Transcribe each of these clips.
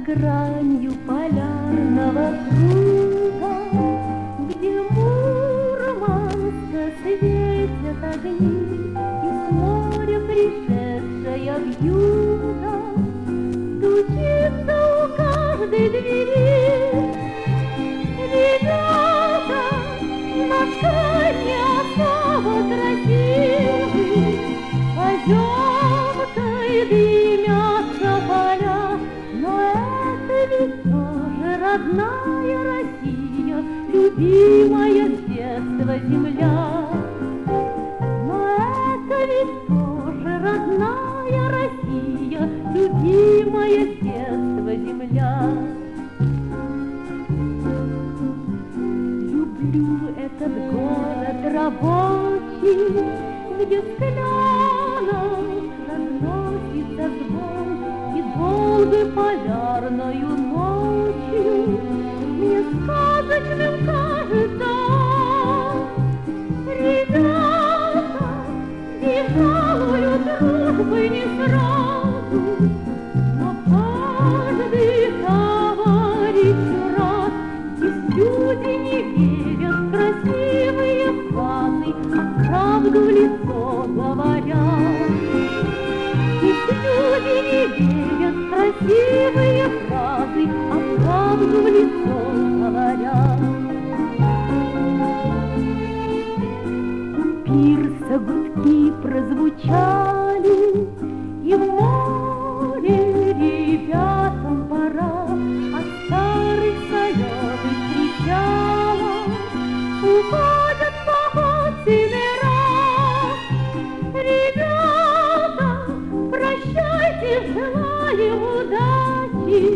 гранью полярного круга, где Мурманска светят огни, и с моря пришедшая вьюга стучится у каждой двери. Ребята, наш край не особо красивый, озерка и дымятся поля, но это ведь тоже родная Россия, любимая с детства земля. Но это ведь тоже родная Россия, любимая с детства земля. Люблю этот город рабочий, где с кленов разносится звон, и Волгы полярною ночью мне сказочным кажется. Ребята, не жалую дружбы не сразу, но каждый товарищ рад, здесь люди не верят в красивые фразы, а правду в лицо говорят. Здесь люди не верят в красивые фразы, а правду в лицо говорят. У пирса гудки прозвучали, и в море ребятам пора от старых соленых причалов. Уходят в поход севера. Ребята, прощайте, желаем удачи,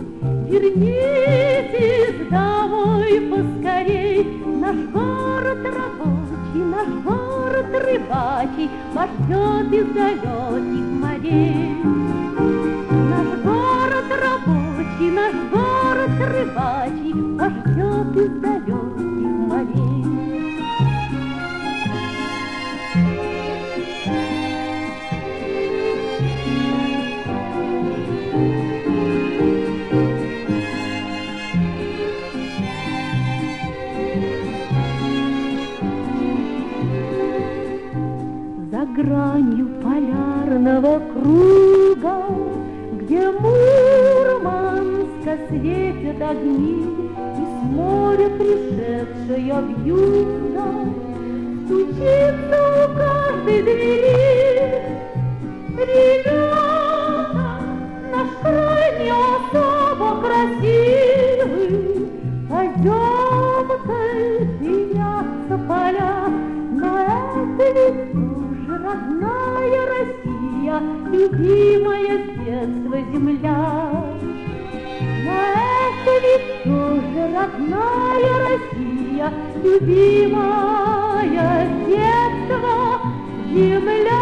вернитесь домой поскорей. Наш город рабочий, наш город рыбачий вас ждет из далеких морей. Наш город рабочий, наш город рыбачий вас ждет из далеких морей. За гранью полярного круга, где Мурманска светят огни, и с моря пришедшая вьюга стучится у каждой двери. Ребята, наш край не особо красивый, пойдем-ка дымятся поля, но это ведь тоже родная Россия, любимая с детства земля. Но это ведь тоже родная Россия, любимая с детства земля.